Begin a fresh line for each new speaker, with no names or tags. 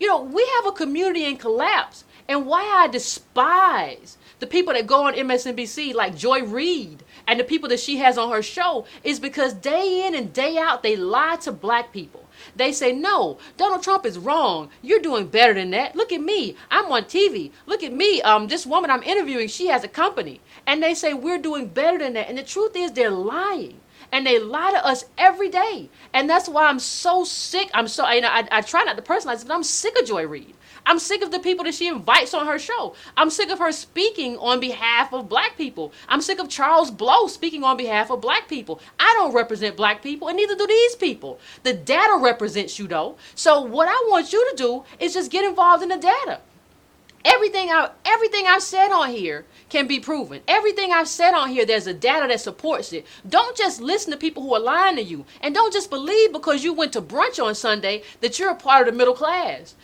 We have a community in collapse. And why I despise the people that go on MSNBC like Joy Reid and the people that she has on her show is because day in and day out they lie to black people. They say, no, Donald Trump is wrong. You're doing better than that. Look at me. I'm on TV. Look at me. This woman I'm interviewing, she has a company. And they say we're doing better than that. And the truth is they're lying. And they lie to us every day. And that's why I'm so sick. I try not to personalize it, but I'm sick of Joy Reid. I'm sick of the people that she invites on her show. I'm sick of her speaking on behalf of black people. I'm sick of Charles Blow speaking on behalf of black people. I don't represent black people, and neither do these people. The data represents you, though. So what I want you to do is just get involved in the data. Everything I've said on here can be proven. Everything I've said on here, there's a data that supports it. Don't just listen to people who are lying to you. And don't just believe because you went to brunch on Sunday that you're a part of the middle class.